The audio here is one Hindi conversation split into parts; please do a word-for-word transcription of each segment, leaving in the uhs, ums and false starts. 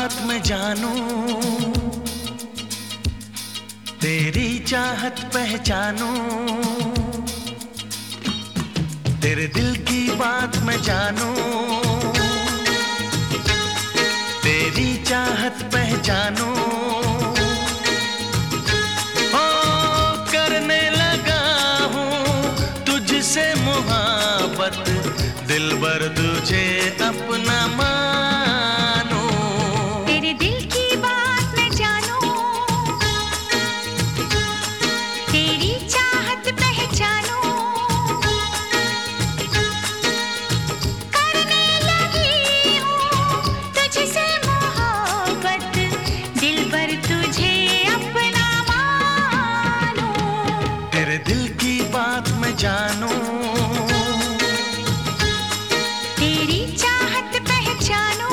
बात मैं जानूं, तेरी चाहत पहचानूं, तेरे दिल की बात मैं जानूं, तेरी चाहत पहचानूं, ओ करने लगा हूँ तुझसे मोहब्बत, दिलबर तुझे अपना मानूं। तेरे दिल की बात मैं जानूं, तेरी चाहत पहचानूं, करने लगी हूँ तुझसे मोहब्बत, दिलबर तुझे अपना मानूं। तेरे दिल की बात मैं जानूं, तेरी चाहत पहचानूं,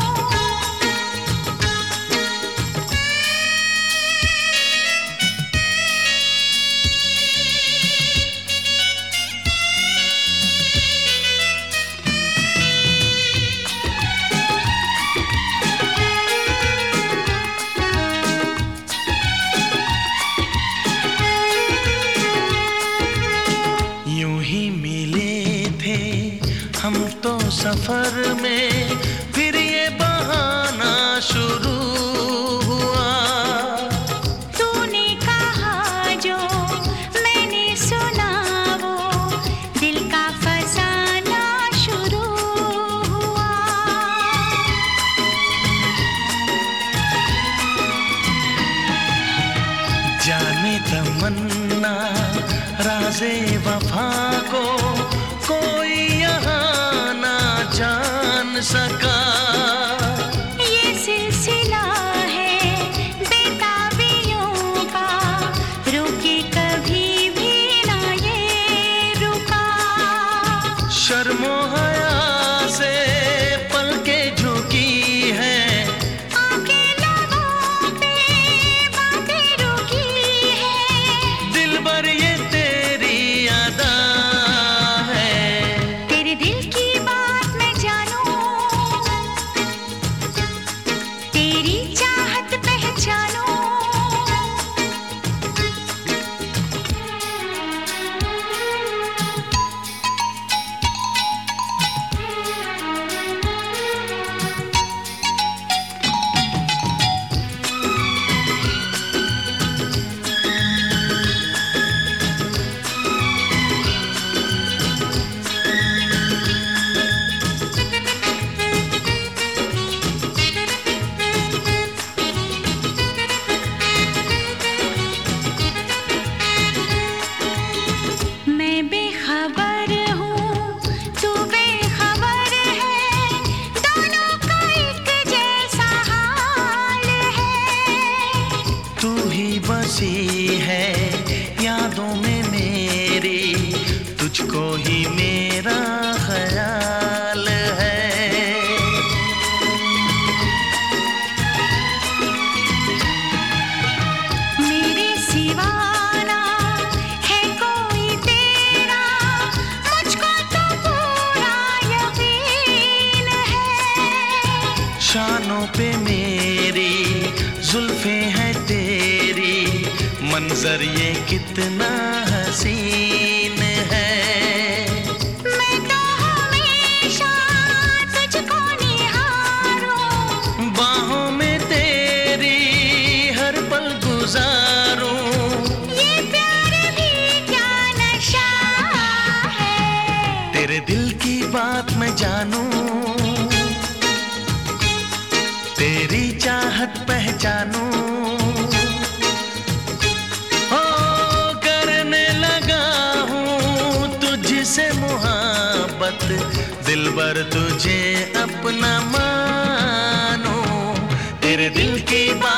यूं ही मिले थे हम तो सफर में, फिर ये बहाना शुरू हुआ। तूने कहा जो मैंने सुना वो, दिल का फसाना शुरू हुआ। जाने तमन्ना राज़े वफा को कोई यहाँ ना जान सका। ये सिलसिला है बेताबियों का, रुके कभी भी ना ये रुका। शर्मो हया से पलकें झुकी हैं, आके लबों पे बातें रुकी है। दिलबर ये तेरी अदा है। तेरे दिल की बात मैं जानूं, तेरी चाहत पहचानूं, मैं बेखबर हूँ तू बेखबर है, दोनों का एक जैसा हाल है। तू ही बसी है यादों में मेरी, तुझको ही मेरा ख्याल है। मेरे सिवा ना है कोई तेरा, मुझको तो पूरा यकीन है। शानों पे मेरी जुल्फे हैं तेरी, मंजर ये कितना हसीन है। मैं तो हमेशा तुझको निहारूं, बाहों में तेरी हर पल गुजारूं, ये प्यार भी क्या नशा है। तेरे दिल की बात मैं जानूं, तेरी चाहत पहचानूं, हो करने लगा हूँ तुझसे मोहब्बत, दिलबर तुझे अपना मानूं। तेरे दिल की बात